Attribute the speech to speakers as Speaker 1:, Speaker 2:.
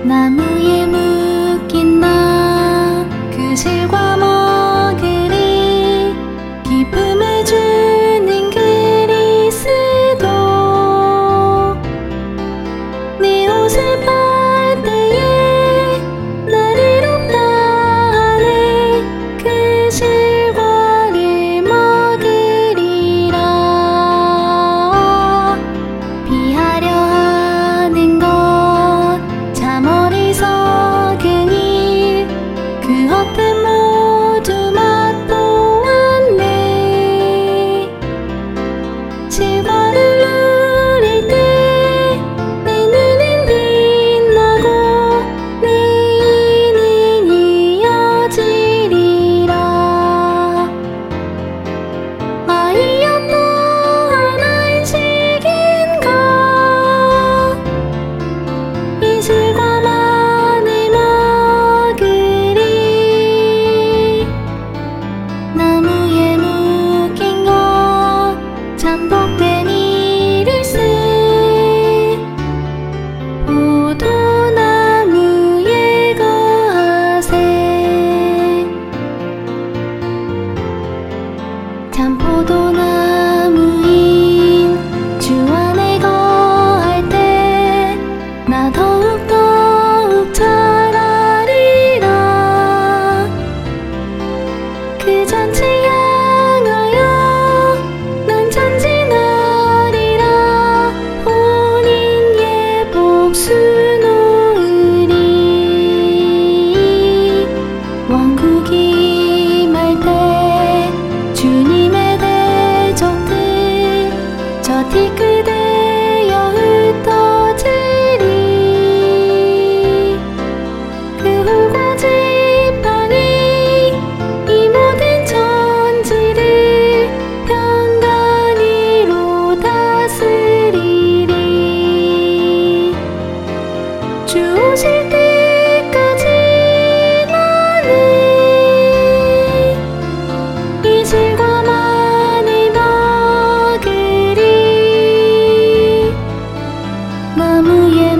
Speaker 1: 나무에 묶인 나 그 실과 먹으리 기쁨을 주는 그리스도 내 옷을 빨 때에 나를 돕다 하네 그 실과를 먹으리라 피하려 하는 것 참 어리석은 일 그 헛된 모두 맛보았네 실과를 누릴 때 내 눈은 빛나고 내 인은 이어지리라 아이여 또 하나의 식인가 이 실과만을 먹으리 나무에 묶인 것 참 복된 일일세 포도나무에 거하세 참 포도나무인 주 안에 거할 때 나 더욱 자라리라 그 잔치 향하여 난 전진하리라 본인의 복수 놓으리 왕국이 말 때 주님의 대적들 저 티끌되어 흩어지리 그 홀과 지팡이 이 모든 천지를 평강으로 다스리리 주 오실 때까지 나는 이 실과만을 먹으리 나무에